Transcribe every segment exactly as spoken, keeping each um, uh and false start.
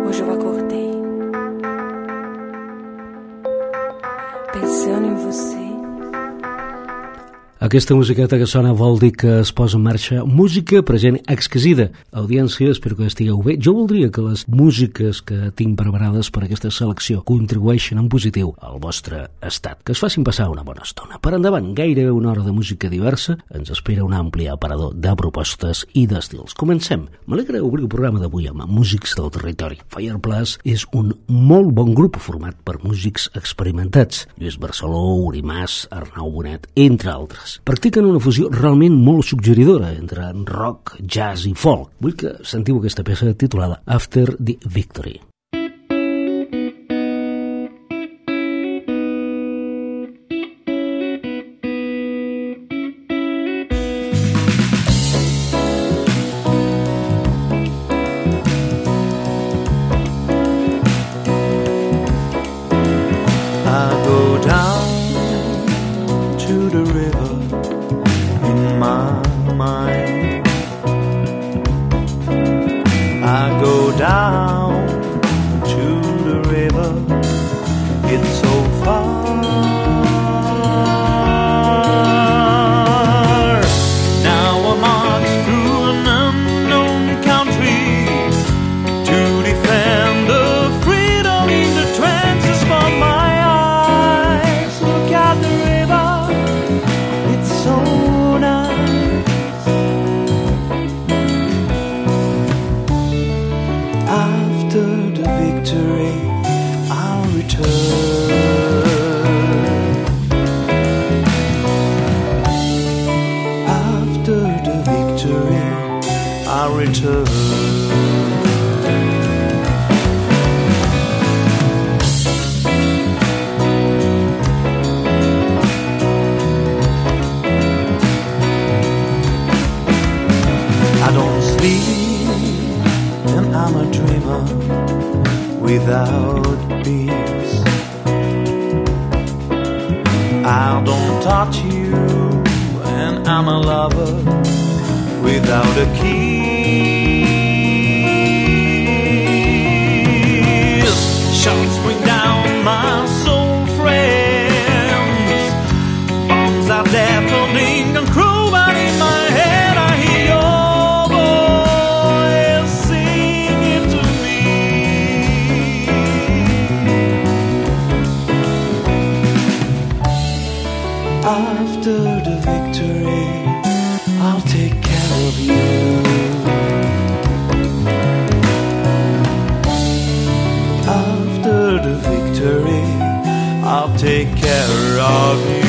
Hoje eu acordei pensando em você. Aquesta musiqueta que sona vol dir que es posa en marxa música per gent exquisida. Audiència, espero que estigueu bé. Jo voldria que les músiques que tinc preparades per aquesta selecció contribueixen en positiu al vostre estat, que es facin passar una bona estona. Per endavant, gairebé una hora de música diversa, ens espera un ampli aparador de propostes i d'estils. Comencem. M'alegra obrir el programa d'avui amb músics del territori. Fireplace és un molt bon grup format per músics experimentats. Lluís Barceló, Uri Mas, Arnau Bonet, entre altres. Practiquen una fusió realment molt suggeridora entre rock, jazz i folk. Vull que sentiu aquesta peça titulada After the Victory. Without peace, I don't touch you, and I'm a lover without a kiss. Shots bring down my soul, friends. Bombs are deafening and cruel, but in my head I hear your voice singing to me. After the victory, I'll take care of you. After the victory, I'll take care of you.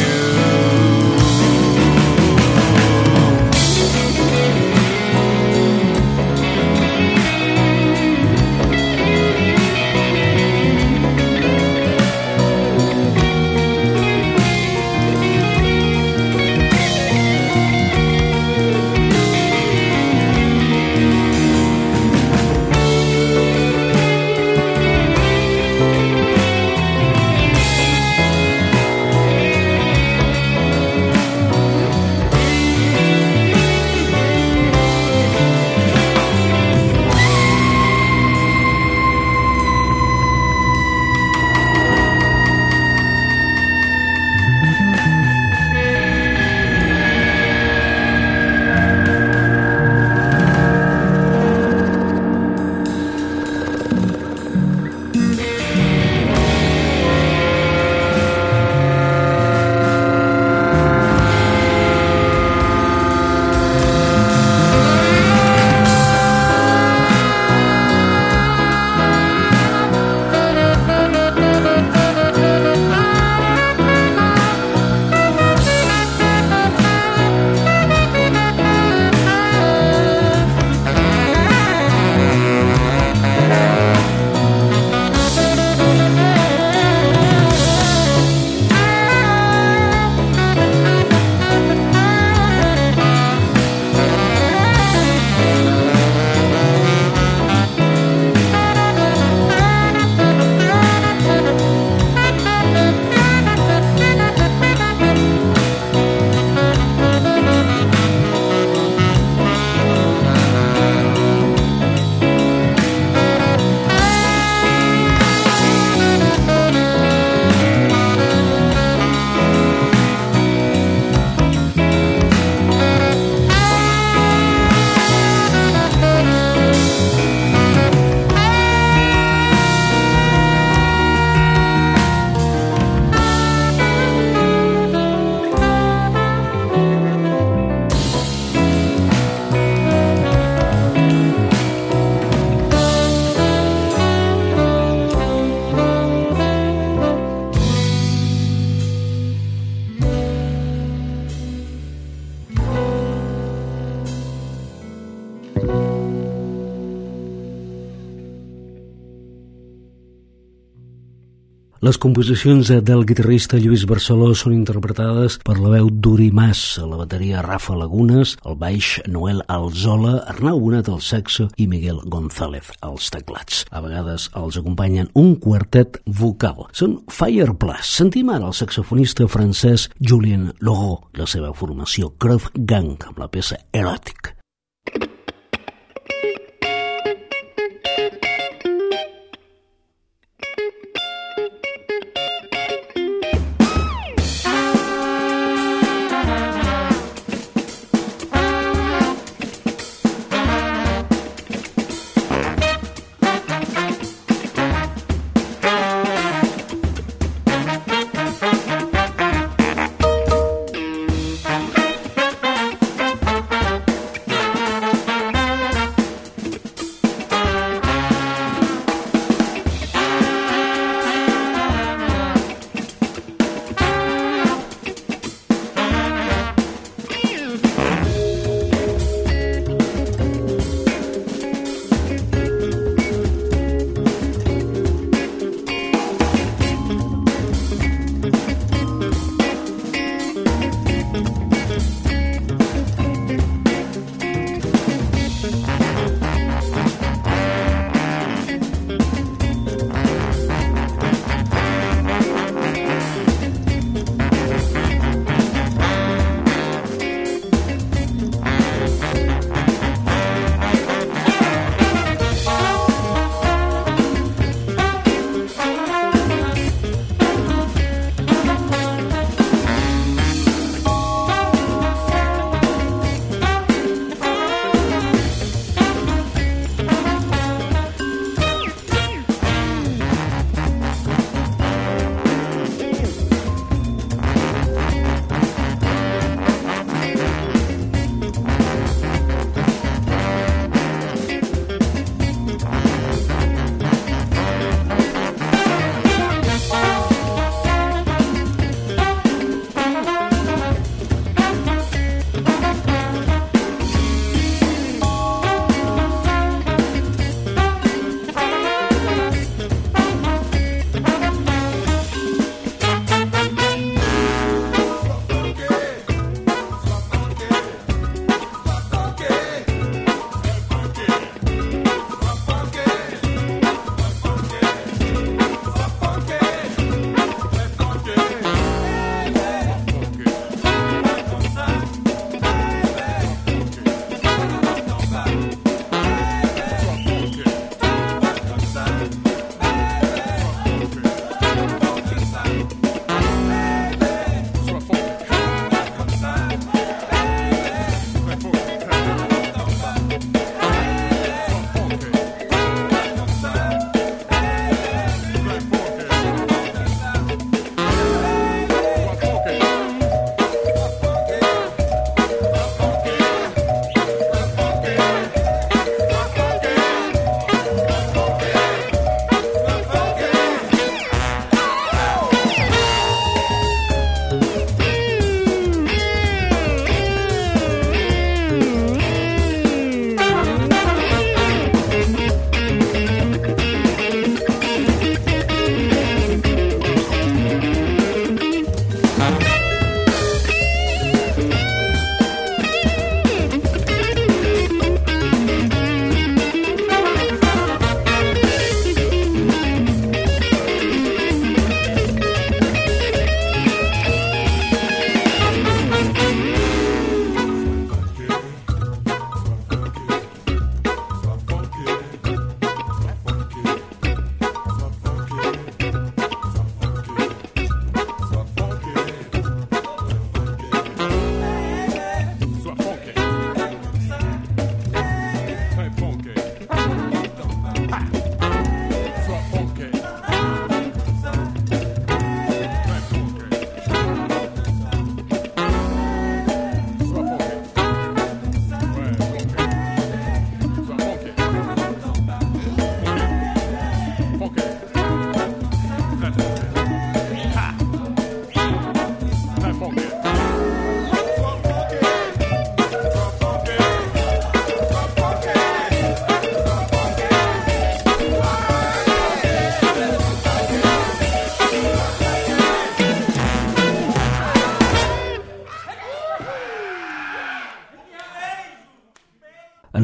Les composicions del guitarrista Lluís Barceló són interpretades per la veu d'Uri Mas, a la bateria Rafa Lagunes, al baix Noel Alzola, Arnau Bonet al saxo i Miguel González als teclats. A vegades els acompanyen un quartet vocal. Són Fire Plus. Sentim ara el saxofonista francès Julien Leroux, la seva formació Creuve Gang, amb la peça Eròtic.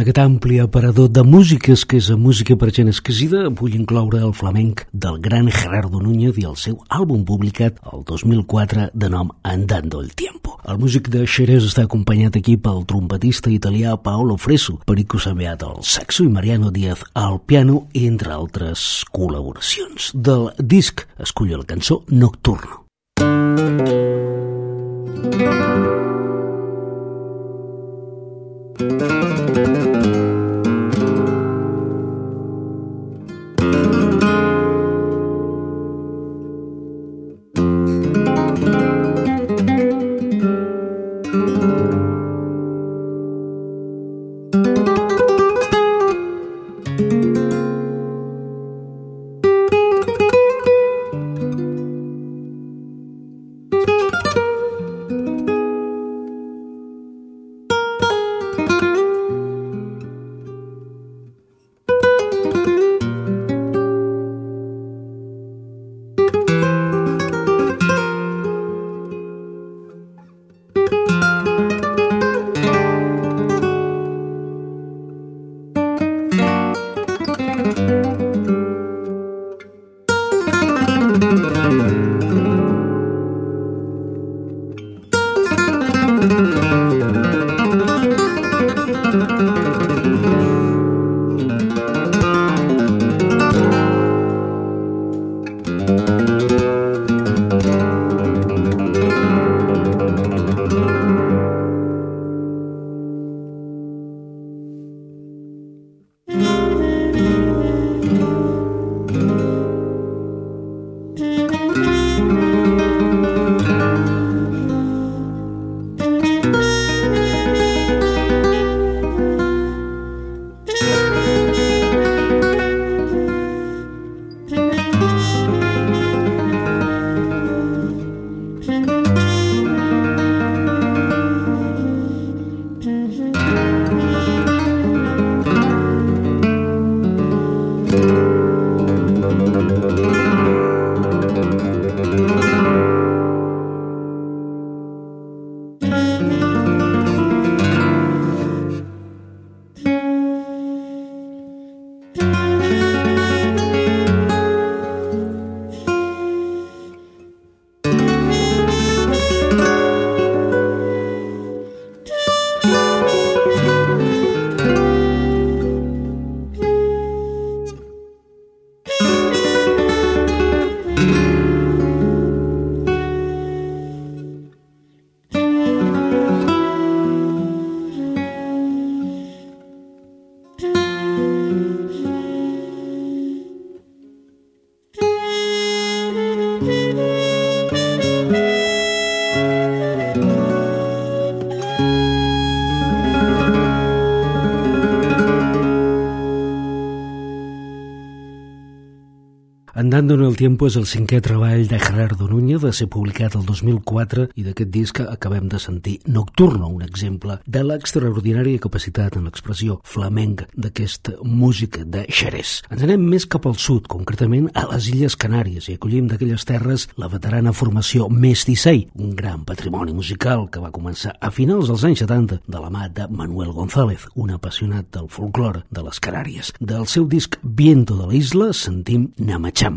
aquest ampli aparador de músiques que és música per gent exquisida, vull incloure el flamenc del gran Gerardo Núñez i el seu àlbum publicat el dos mil quatre de nom Andando el Tiempo. El músic de Xerès està acompanyat aquí pel trompetista italià Paolo Fresu, Perico Sambeat al saxo i Mariano Díaz al piano, entre altres col·laboracions. Del disc escull la cançó Nocturno. Andando en el Tiempo és el cinquè treball de Gerardo Núñez, de ser publicat el dos mil quatre, i d'aquest disc acabem de sentir Nocturno, un exemple de l'extraordinària capacitat en l'expressió flamenca d'aquesta música de Xerès. Ens anem més cap al sud, concretament a les Illes Canàries, i acollim d'aquelles terres la veterana formació Mestissei, un gran patrimoni musical que va començar a finals dels anys setanta de la mà de Manuel González, un apassionat del folklore de les Canàries. Del seu disc Viento de la Isla sentim Namachamba.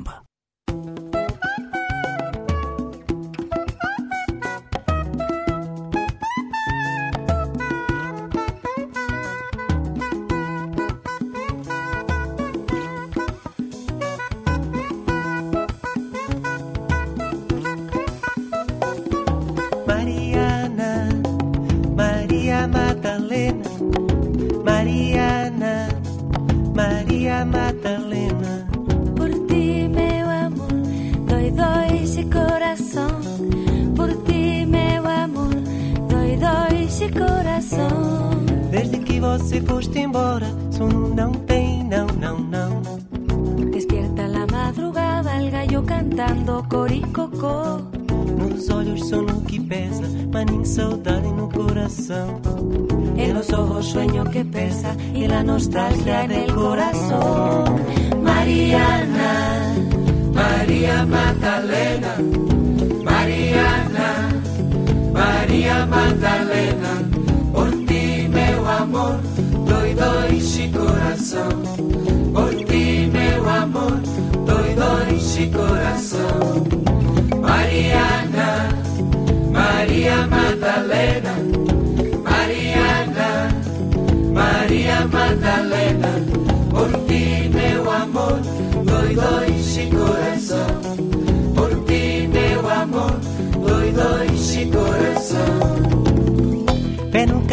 Mariana, Maria Madalena, Mariana, Maria Madalena. Por ti, meu amor, doi doi ese corazón. Por ti, meu amor, doi doi ese corazón. Desde que você foste embora, sono não tem, não, não, não. Despierta la madrugada, el gallo cantando coricocó. Nos olhos sono que pesa, mas nem saudade no coração. En los ojos sueño que pesa y la nostalgia en el corazón. Mariana, Maria Madalena, Mariana, Maria Madalena. Por ti, meu amor, doi doi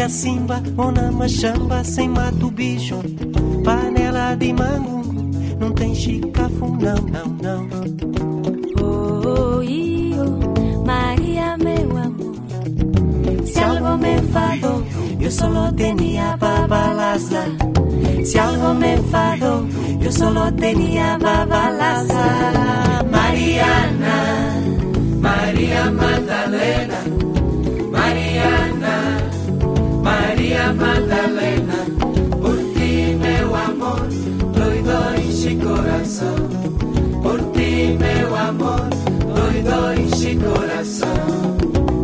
Maria Simba, ona machamba, sem mato bicho. Panela de mango, não tem chicafu, não, não, não. Oh, io, Maria, meu amor. Se algo me enfadó, yo solo tenía babalaza. Si algo me enfadó, yo solo tenía babalaza. Mariana, María Magdalena, Mariana, María Magdalena, por ti meu amor, doy, doy, si corazón. Por ti meu amor, doy, doy, si corazón.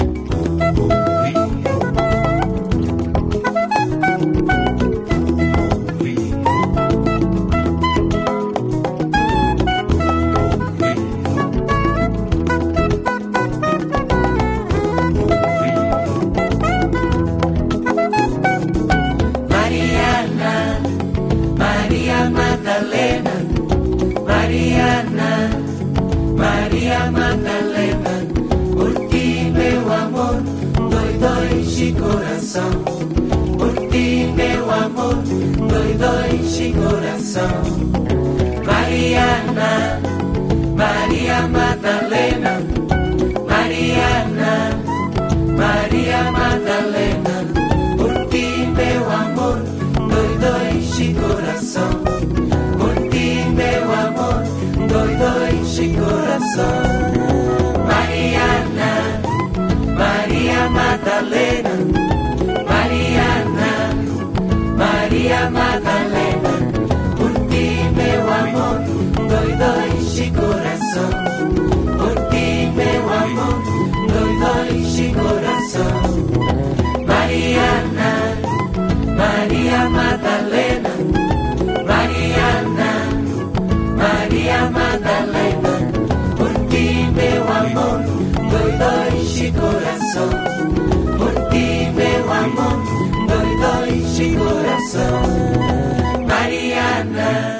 María Magdalena, por ti meu amor, doy, doy, si corazón. Por ti meu amor, doy, doy, si corazón. Mariana, María Magdalena, Mariana, María Magdalena, por ti meu amor, doy, doy, si corazón. Por ti meu amor, doy, doy, si corazón. Mariana, María Magdalena, Mariana, María Magdalena, por ti meu amor, doy, doy, si corazón. Por ti meu amor, doy, doy, si corazón. Mariana, María Magdalena, Mariana, María Magdalena, por ti meu amor, doy, doy, si corazón. Por ti meu amor, doy, doy, si corazón. Mariana.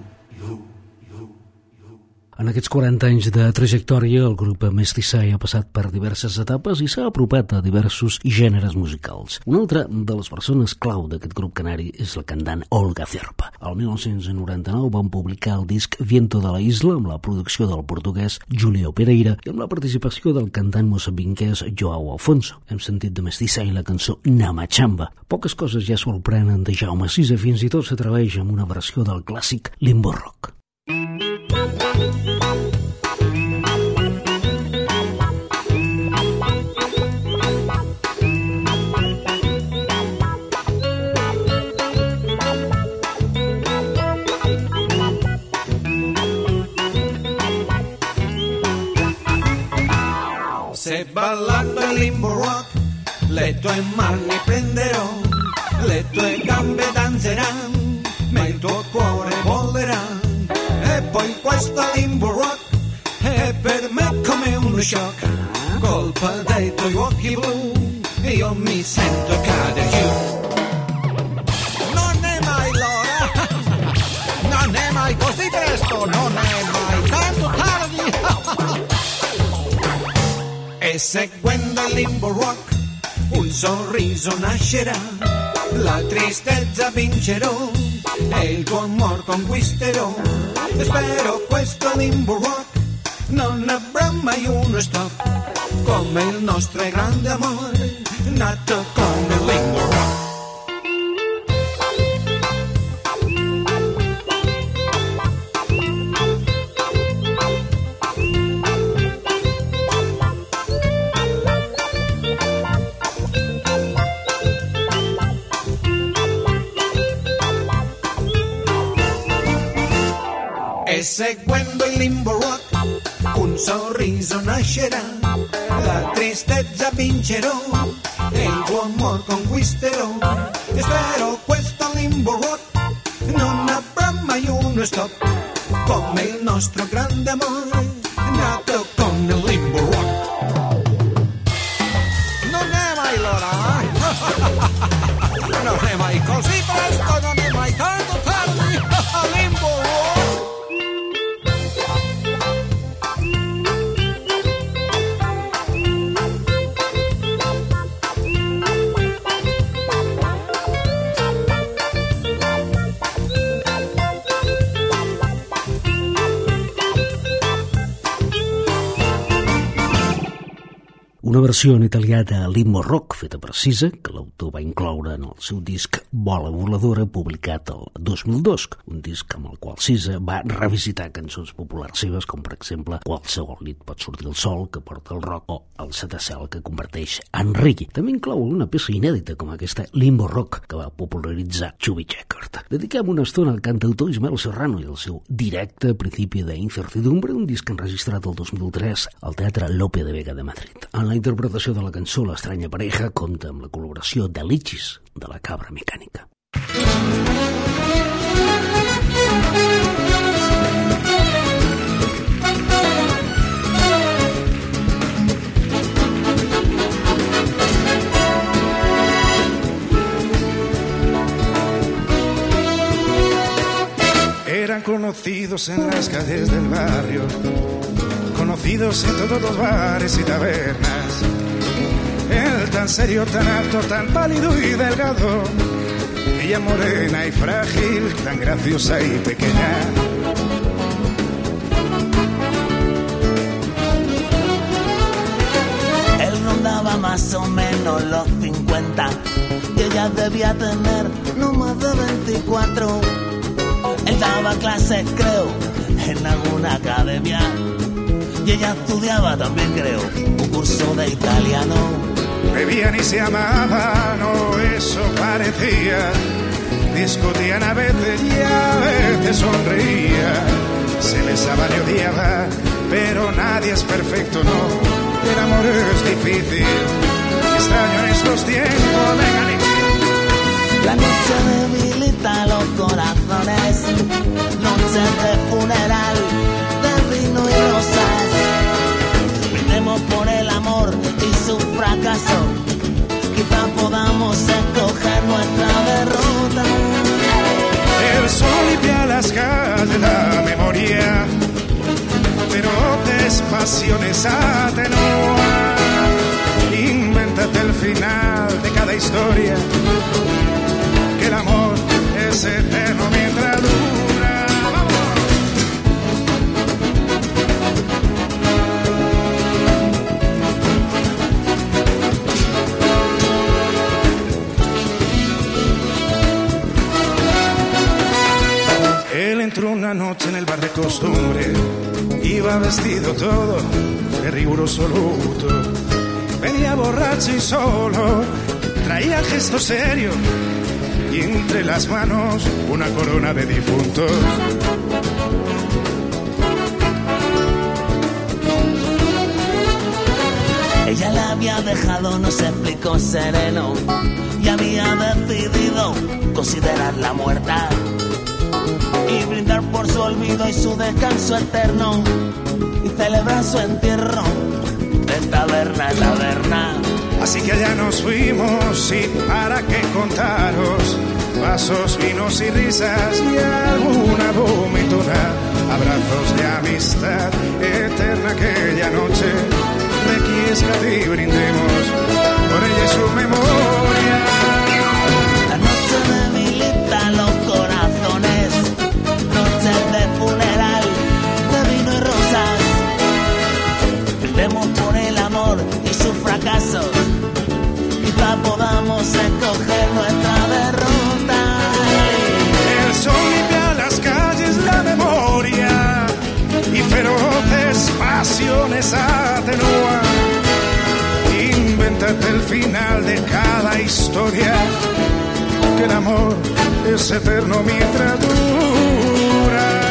En aquests quaranta anys de trajectòria, el grup Mestissai ha passat per diverses etapes i s'ha apropat a diversos gèneres musicals. Una altra de les persones clau d'aquest grup canari és la cantant Olga Cerpa. El mil nou-cents noranta-nou van publicar el disc Viento de la Isla amb la producció del portuguès Julio Pereira i amb la participació del cantant moçambiquès Joao Afonso. Hem sentit de Mestissai la cançó Namachamba. Poques coses ja sorprenen de Jaume Sisa, fins i tot s'atreveix amb una versió del clàssic Limbo Rock. Se ballando il limbo rock, le tue mani prenderò, le tue gambe danzeranno, ma il tuo cuore volerà. E poi questo limbo rock è per me come uno shock, colpa dei tuoi occhi blu, io mi sento cadere giù. Non è mai l'ora, non è mai così presto, non è mai tanto tardi. E seguendo il limbo rock un sorriso nascerà, la tristezza vincerò e il tuo amor conquisterò. E spero questo limbo rock non avrà mai uno stop, come il nostro grande amore nato con il limbo rock. E seguendo il limbo rock un sorriso nascerà, la tristezza vincerò e il tuo amor conquisterò. E spero questo limbo rock non avrà mai uno stop, come il nostro grande amore nato con il limbo rock. Non è mai l'ora, non è mai così presto, non è mai tanto tardi. Limbo rock. una versió en italià de Limbo Rock feta per Cisa, que l'autor va incloure en el seu disc Bola Voladora, publicat el dos mil dos, un disc amb el qual Cisa va revisitar cançons populars seves, com per exemple Qualsevol nit pot sortir el sol, que porta el rock, o El setacel, que converteix en reggae. També inclou una peça inèdita com aquesta Limbo Rock, que va popularitzar Chubby Checker. Dediquem una estona al cantautor Ismael Serrano i el seu directe Principi de Incertidumbre, un disc enregistrat el dos mil tres al Teatre Lope de Vega de Madrid. En la interpretació de la cançó L'estranya pareja compta amb la col·laboració de Lichis, de la Cabra Mecànica. Eran conocidos en las calles del barrio, conocidos en todos los bares y tabernas. Él tan serio, tan alto, tan pálido y delgado. Ella morena y frágil, tan graciosa y pequeña. Él rondaba más o menos los cincuenta y ella debía tener no más de veinticuatro. Él daba clases, creo, en alguna academia. Y ella estudiaba también, creo, un curso de italiano. Bebían y se amaban, o eso parecía. Discutían a veces y a veces sonreían. Se besaban y odiaban, pero nadie es perfecto, no. El amor es difícil, extraño en estos tiempos. Vengan. La noche debilita los corazones, noche de funeral, de vino y rosas. Brindemos por el amor y su fracaso, quizá podamos escoger nuestra derrota. El sol limpia las calles, la memoria, feroces pasiones atenúa. Invéntate el final de cada historia, que el amor es eterno mientras dura. ¡Vamos! Él entró una noche en el bar de costumbre, iba vestido todo de riguroso luto. Venía borracho y solo, traía gesto serio y entre las manos una corona de difuntos. Ella la había dejado, no se explicó, sereno, y había decidido considerarla muerta y brindar por su olvido y su descanso eterno y celebrar su entierro de taberna en taberna. Así que allá nos fuimos y para qué contaros vasos, vinos y risas y alguna vomitona, abrazos de amistad eterna aquella noche. Requiescat y brindemos por ella y su memoria. La noche debilita los corazones, noche de funeral, de vino y rosas. Brindemos por el amor y sus fracasos, quizá podamos escoger nuestra derrota. El sol limpia las calles, la memoria, y feroces pasiones atenúa. Invéntate el final de cada historia, que el amor es eterno mientras dura.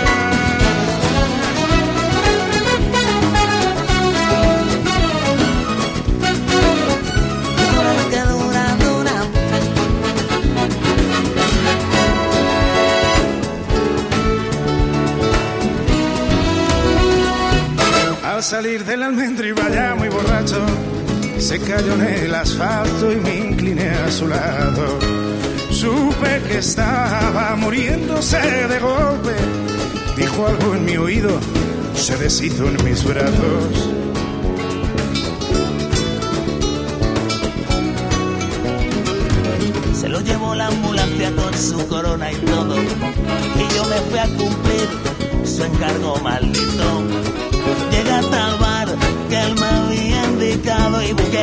Al salir del almendro iba ya muy borracho, se cayó en el asfalto y me incliné a su lado. Supe que estaba muriéndose de golpe, dijo algo en mi oído, se deshizo en mis brazos. Se lo llevó la ambulancia con su corona y todo, y yo me fui a cumplir su encargo maldito. Llegué hasta el bar que él me había indicado y busqué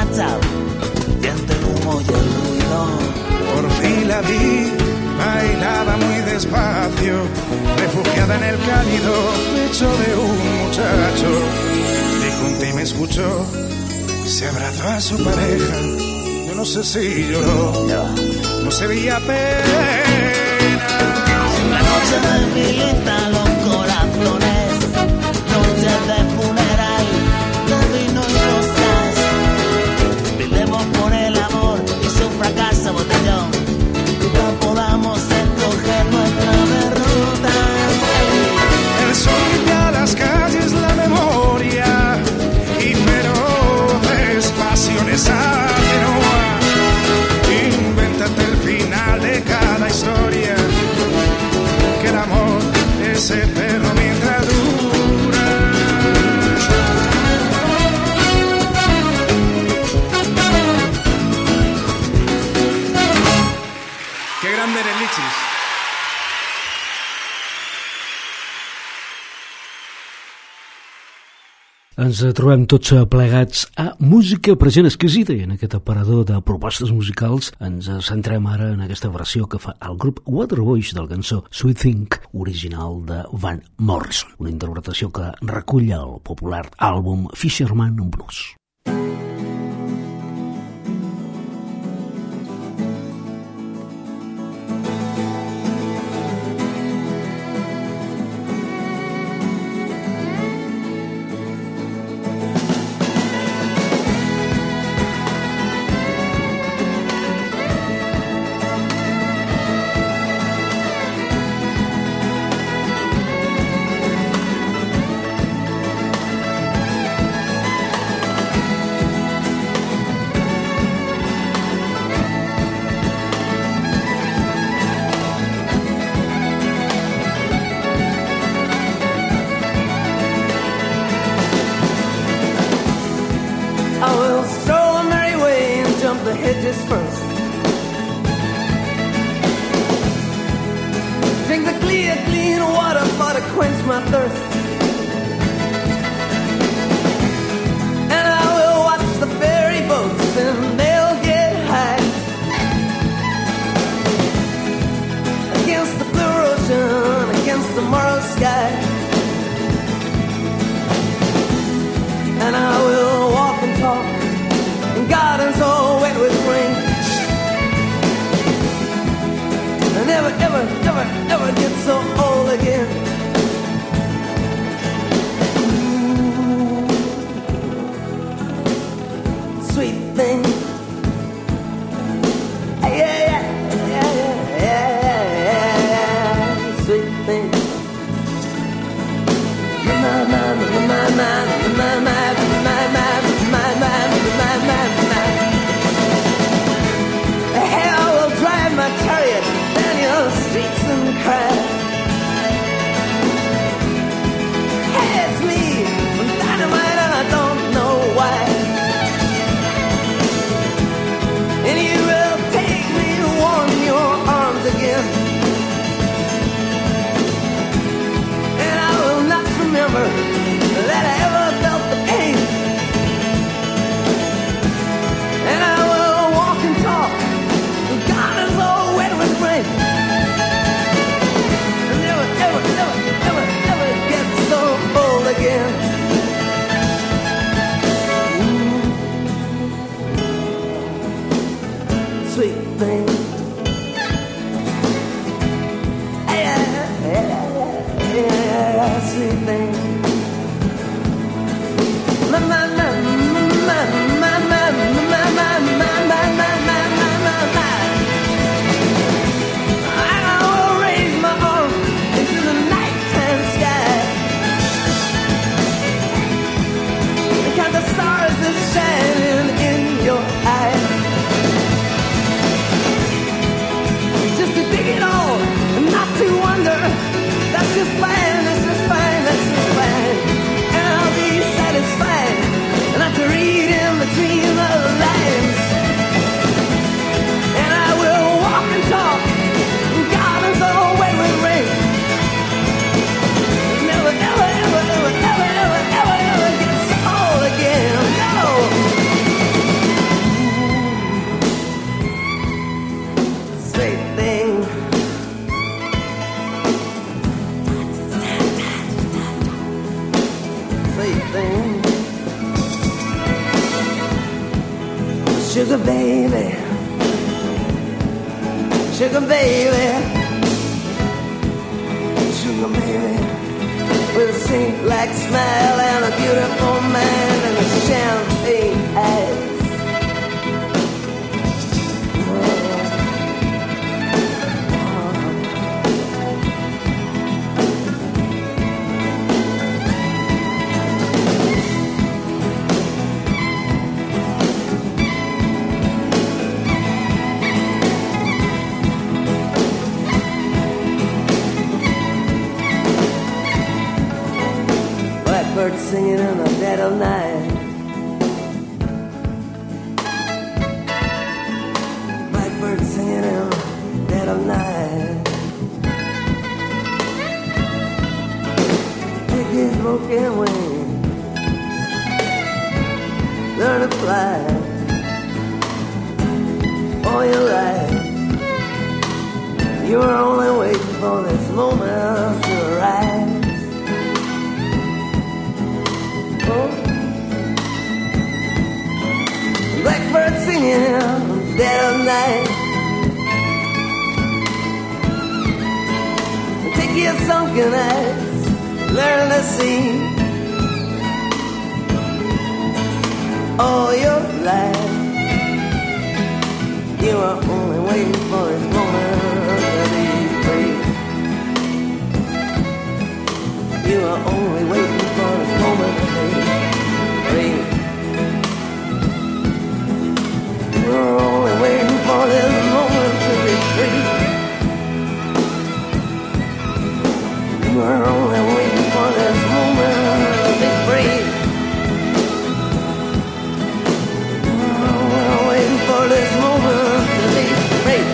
WhatsApp y entre el humo y el ruido. Por fin la vi, bailaba muy despacio, refugiada en el cálido pecho de un muchacho. Dijo un me escuchó, se abrazó a su pareja. Yo no sé si lloró, no se veía pena. La noche de milita los corazones, noche de funeral, de vino y rosas. Brindemos por el amor y su fracaso botellón, nunca podamos escoger nuestra derrota. El sol limpia las calles, la memoria y feroces pasiones atenúa. Invéntate el final de cada historia, que el amor es eterno mientras dura. Qué grande eres, Lichis. Ens trobem tots plegats a Música Present Exquisida i en aquest aparador de propostes musicals ens centrem ara en aquesta versió que fa el grup Waterboys del cançó Sweet Thing, original de Van Morrison, una interpretació que recull el popular àlbum Fisherman Blues. hedges first. Drink the clear, clean water for to quench my thirst. And I will watch the ferry boats and they'll get high against the blue ocean, against tomorrow's sky. And I will walk and talk in gardens all wet with rain. I never, ever, ever, ever get so old again. Ooh, sweet thing. Yeah, yeah, yeah, yeah, yeah, yeah, sweet thing. My, my, my, my, my, my, my, my, my, my, my, my, my. Hey, I will drive my chariot down your streets and cry. Hey, it's me, I'm dynamite and I don't know why. And you will take me to warm your arms again. And I will not remember that I ever felt the pain. And I will walk and talk, the garden's all wet with rain. And never, ever, ever, ever, ever get so old again. Ooh, sweet thing. Yeah, yeah, yeah, sweet thing. My, my, my, my, my, my, my, my, my, my, my, my, my, my. I will raise my arm into the nighttime sky and count the stars that shining in your eyes. Just to dig it all and not to wonder. That's just fine, that's just fine, that's just fine. Sugar baby, sugar baby, sugar baby, with a saint-like smile and a beautiful mind and a champagne eyes. Blackbird singing in the dead of night. Blackbird singing in the dead of night. Take his broken wings, learn to fly all your life. You were only waiting for this moment to arise. Blackbird singing dead of night. Take your sunken eyes, learn to see all your life. You are only waiting for this moment to be free. You are only waiting for this moment to be free. We're only waiting for this moment to be free. We're only waiting for this moment to be free. We're waiting for this moment to be free.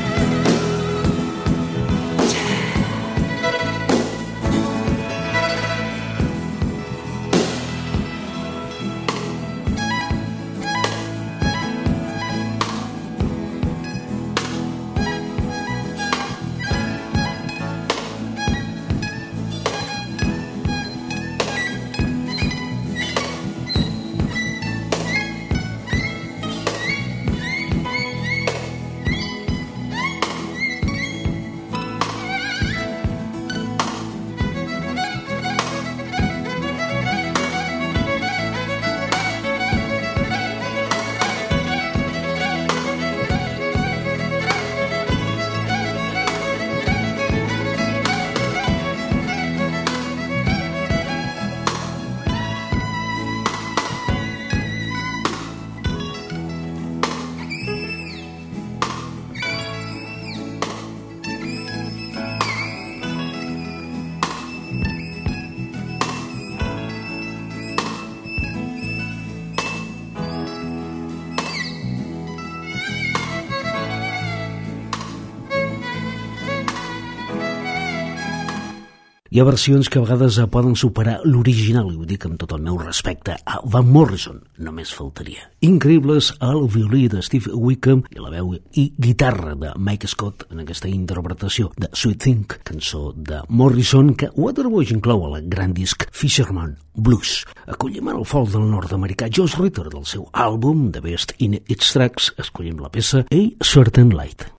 Hi ha versions que a vegades poden superar l'original, i ho dic amb tot el meu respecte a Van Morrison, només faltaria. Increïbles al violí de Steve Wickham i la veu i guitarra de Mike Scott en aquesta interpretació de Sweet Thing, cançó de Morrison que Waterboys inclou a la gran disc Fisherman Blues. Acollim el folk del nord-americà Josh Ritter del seu àlbum The Best in Its Tracks, escollim la peça A Certain Light.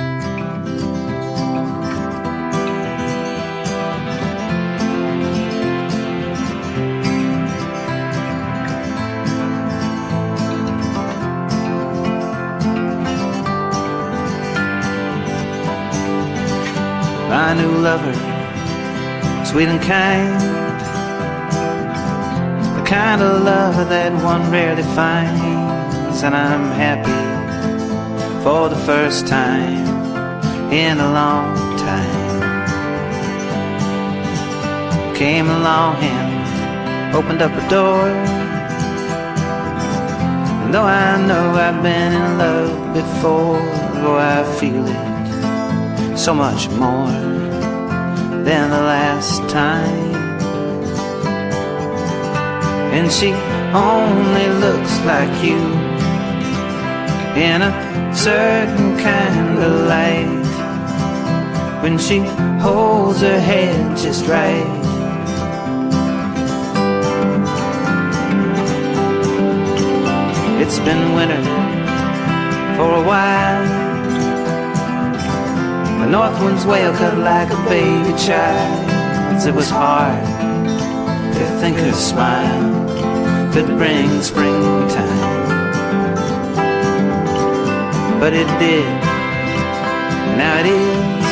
My new lover, sweet and kind, the kind of lover that one rarely finds, and I'm happy for the first time in a long time. Came along and opened up a door, and though I know I've been in love before, oh, I feel it so much more than the last time. And she only looks like you in a certain kind of light, when she holds her head just right. It's been winter for a while. The north wind's wail cut like a baby child's. It was hard to think her smile could bring springtime, but it did, and now it is.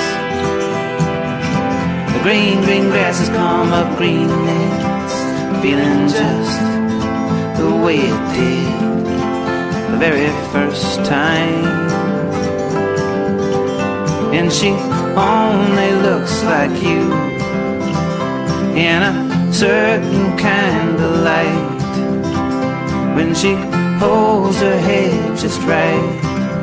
The green, green grasses come up green, it's feeling just the way it did the very first time. And she only looks like you in a certain kind of light, when she holds her head just right.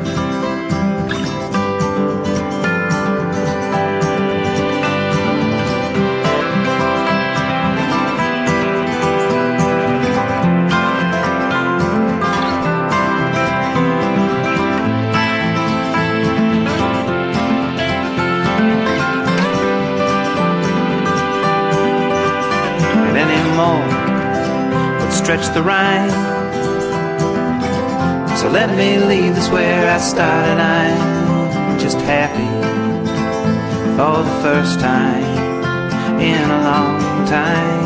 Stretch the rhyme, so let me leave this where I started. I'm just happy for the first time in a long time,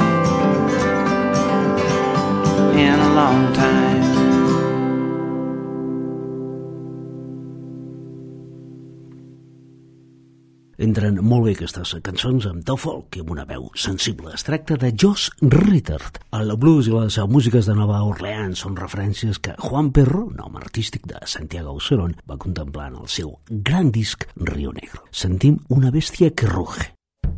in a long time. Entren molt bé aquestes cançons amb to folk i amb una veu sensible. Es tracta de Josh Ritter. El blues i les músiques de Nova Orleans són referències que Juan Perro, nom artístic de Santiago Cerón, va contemplar en el seu gran disc Río Negro. Sentim una bèstia que ruge.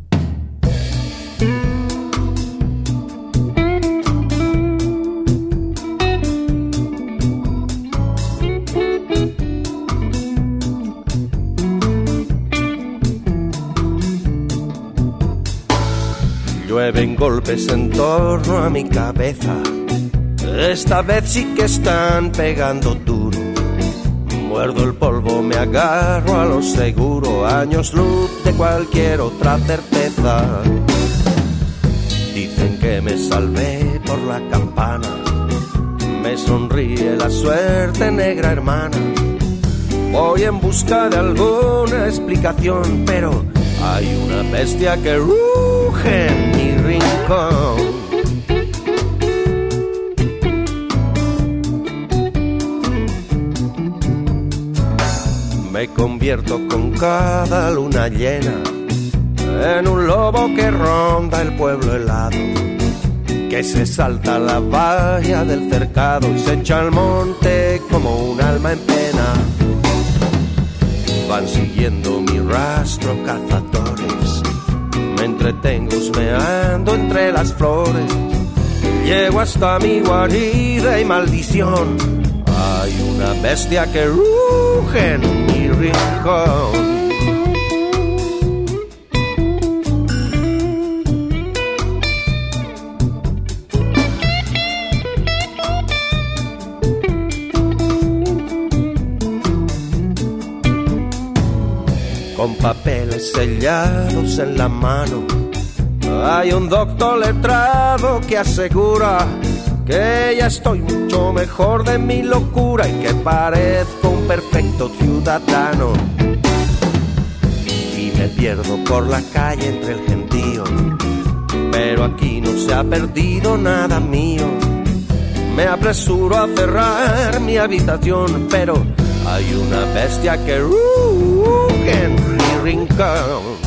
Llueven golpes en torno a mi cabeza, esta vez sí que están pegando duro. Muerdo el polvo, me agarro a lo seguro, años luz de cualquier otra certeza. Dicen que me salvé por la campana, me sonríe la suerte, negra hermana. Voy en busca de alguna explicación, pero hay una bestia que ruge en mi rincón. Me convierto con cada luna llena en un lobo que ronda el pueblo helado, que se salta la valla del cercado y se echa al monte como un alma en pena. Van siguiendo mi rastro cazadores, me entretengo husmeando entre las flores, llego hasta mi guarida y maldición, hay una bestia que ruge en mi rincón. Con papeles sellados en la mano, hay un doctor letrado que asegura que ya estoy mucho mejor de mi locura y que parezco un perfecto ciudadano. Y me pierdo por la calle entre el gentío, pero aquí no se ha perdido nada mío. Me apresuro a cerrar mi habitación, pero hay una bestia que ruge en mi rincón.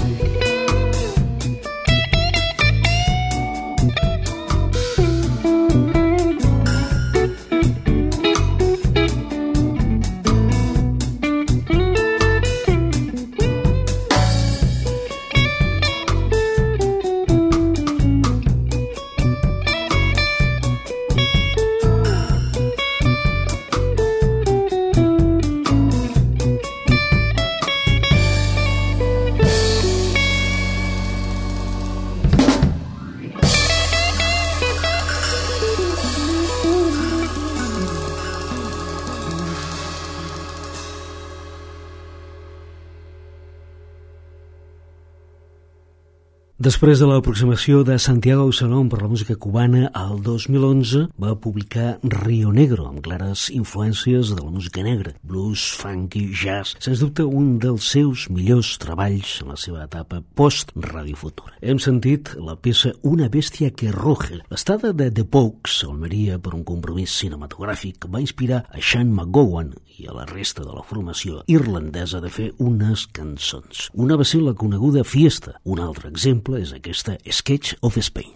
Després de l'aproximació de Santiago Salón per la música cubana, el dos mil onze va publicar Río Negro, amb clares influències de la música negra, blues, funky, jazz, sens dubte un dels seus millors treballs en la seva etapa post-Radio Futura. Hem sentit la peça Una bèstia que ruge. L'estada de The Pogues, Almeria, per un compromís cinematogràfic, va inspirar a Sean McGowan i a la resta de la formació irlandesa de fer unes cançons. Una va ser la coneguda Fiesta, un altre exemple és aquesta Sketch of Spain.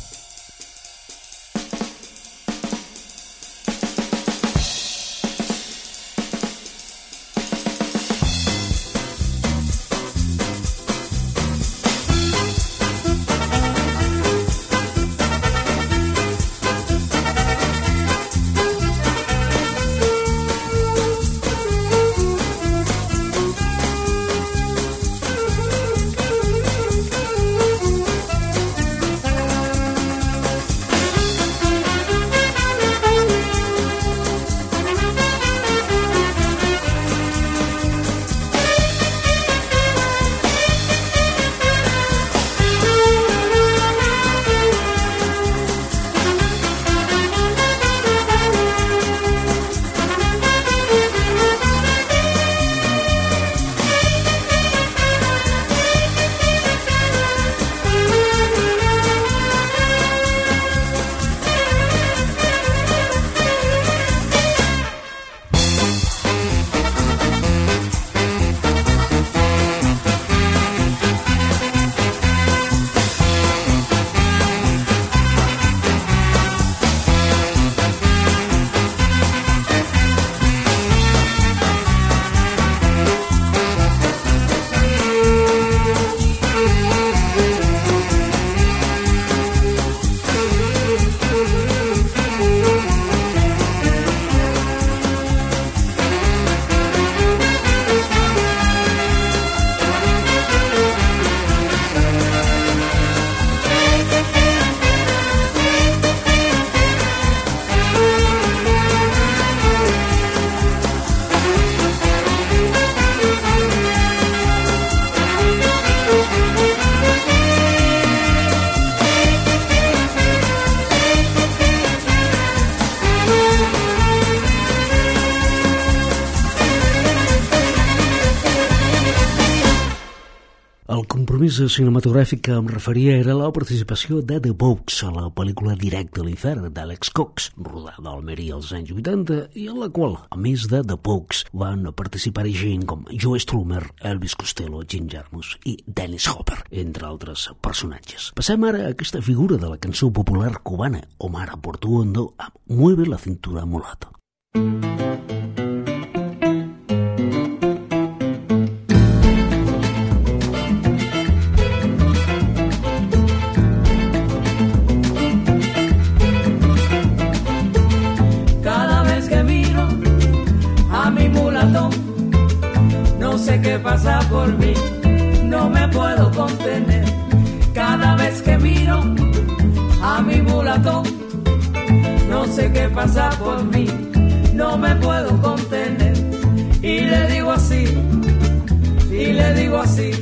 compromís cinematogràfic que em referia era la participació de The Pogues a la pel·lícula Directe a l'infern d'Alex Cox, rodada a Almeria als anys vuitanta, i en la qual, a més de The Pogues, van participar-hi gent com Joe Strummer, Elvis Costello, Jim Jarmusch i Dennis Hopper, entre altres personatges. Passem ara a aquesta figura de la cançó popular cubana, Omar Portuondo, amb Mueve la cintura mulato. No sé qué pasa por mí, no me puedo contener. Cada vez que miro a mi mulatón, no sé qué pasa por mí, no me puedo contener. Y le digo así, y le digo así: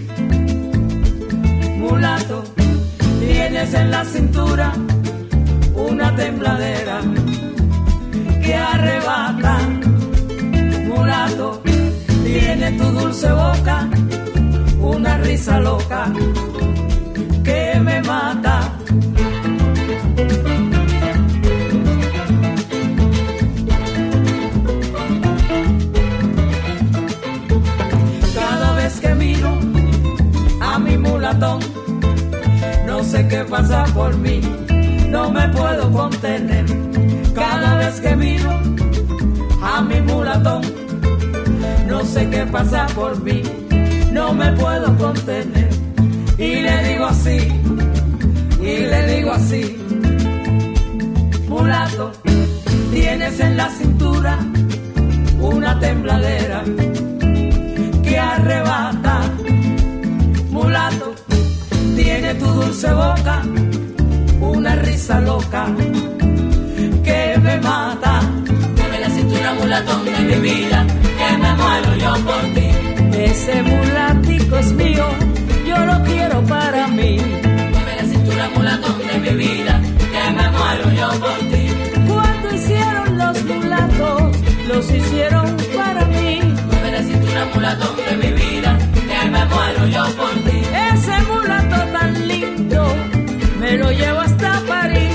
mulato, tienes en la cintura una tembladera que arrebata. Mulato, tiene tu dulce boca una risa loca que me mata. Cada vez que miro a mi mulatón, no sé qué pasa por mí, no me puedo contener. Cada vez que miro a mi mulatón, no sé qué pasa por mí, no me puedo contener. Y le digo así, y le digo así: mulato, tienes en la cintura una tembladera que arrebata. Mulato, tiene tu dulce boca una risa loca que me mata. Mueve la cintura, mulatón de mi vida, que me muero yo por ti. Ese mulatico es mío, yo lo quiero para mí. me lo llevo hasta París.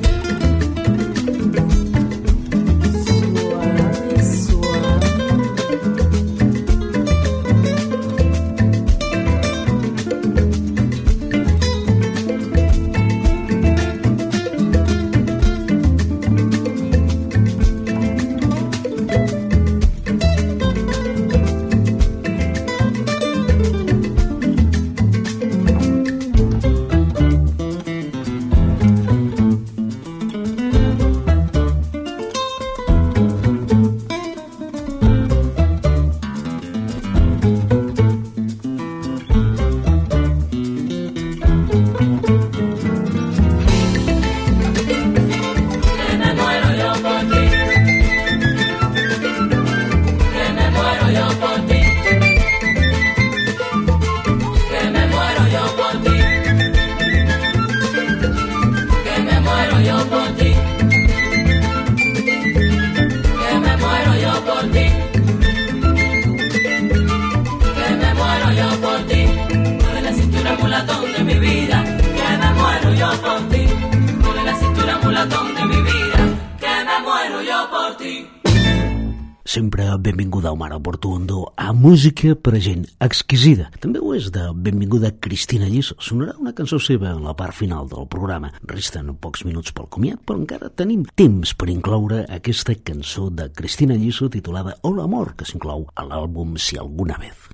Suave, suave. Sempre benvinguda Omar Portuondo a música per a gent exquisida. També ho és de benvinguda Cristina Lliso. Sonarà una cançó seva en la part final del programa. Resten pocs minuts pel comiat, però encara tenim temps per incloure aquesta cançó de Cristina Lliso titulada Hola Amor, que s'inclou a l'àlbum Si Alguna Vez.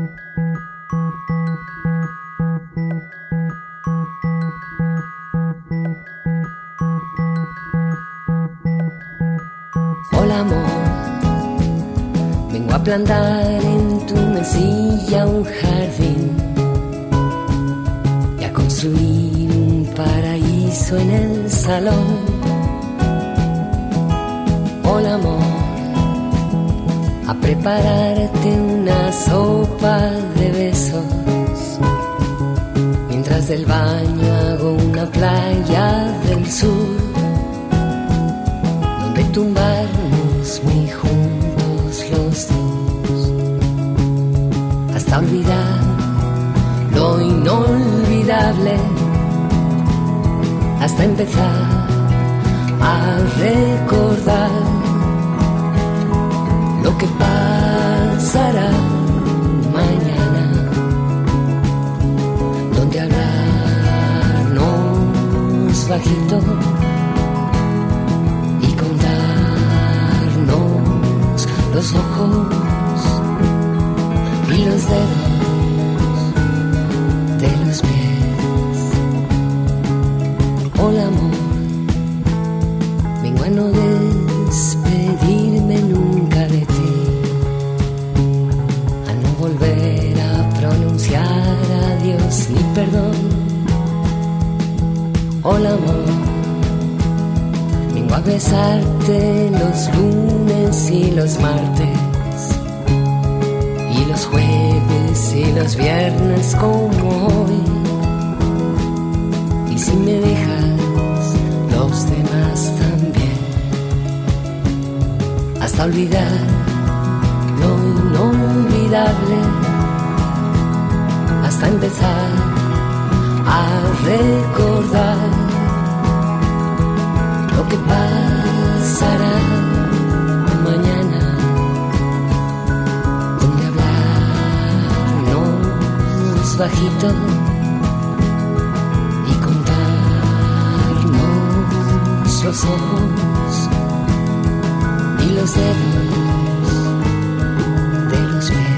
Hola amor, vengo a plantar en tu mesilla un jardín y a construir un paraíso en el salón. Hola amor, a prepararte una sopa de besos mientras del baño hago una playa del sur donde tumbarnos muy juntos los dos hasta olvidar lo inolvidable, hasta empezar a recordar lo que pasará mañana, donde hablarnos bajito y contarnos los ojos y los dedos de los pies. Hola amor, vengo a no despedirme nunca de ti, a no volver a pronunciar adiós ni perdón. Hola amor, vengo a besarte los lunes y los martes y los jueves y los viernes como hoy, y si me dejas los demás también, hasta olvidar lo inolvidable, hasta empezar a recordar lo que pasará mañana, donde hablarnos bajito y contarnos los ojos y los dedos de los pies.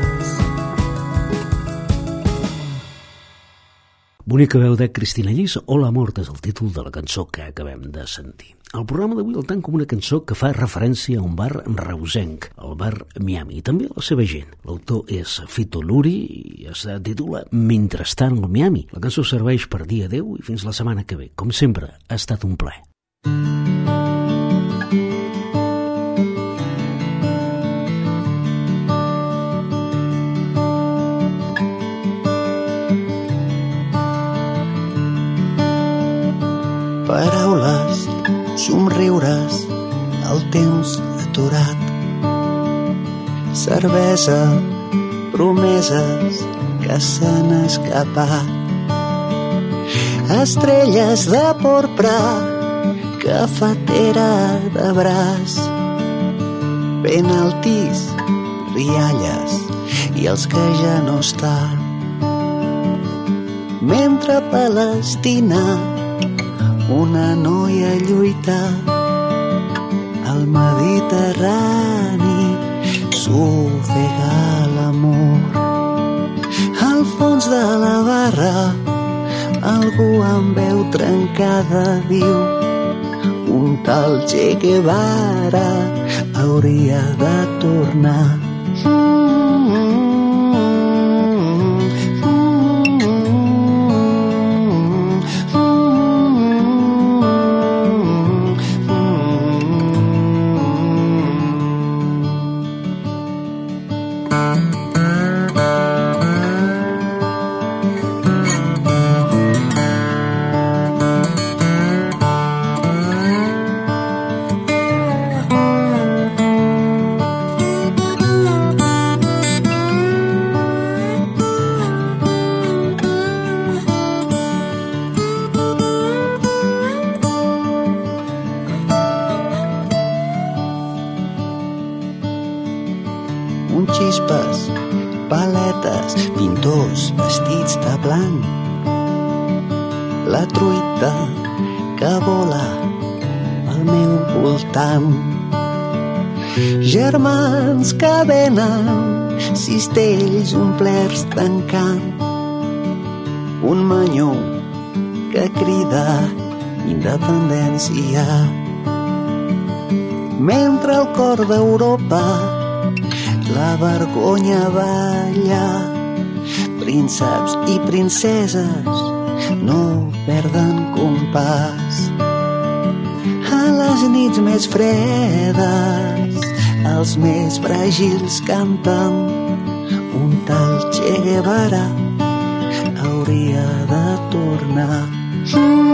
Bonica veu de Cristina Lliso, Hola Amor, és el títol de la cançó que acabem de sentir. El programa d'avui el tanco amb una cançó que fa referència a un bar reusenc, el bar Miami, i també a la seva gent. L'autor és Fito Luri i es titula Mentrestant al Miami. La cançó serveix per dir adeu i fins la setmana que ve. Com sempre, ha estat un plaer. Paraules, somriures, el temps aturat, cervesa, promeses que s'han escapat. estrelles de porpra, cafetera de braç, penaltis, rialles i els que ja no estan. Mentre a Palestina una noia lluita, al Mediterrani s'ofega l'amor. Al fons de la barra algú amb veu trencada diu: un tal Che Guevara hauria de tornar. Xispes, paletes, pintors vestits de blanc, la truita que vola al meu voltant, germans que venen cistells omplerts d'encant, un manyó que crida independència, mentre el cor d'Europa la vergonya balla. Prínceps i princeses no perden compàs. A les nits més fredes els més fràgils canten: un tal Che Guevara hauria de tornar.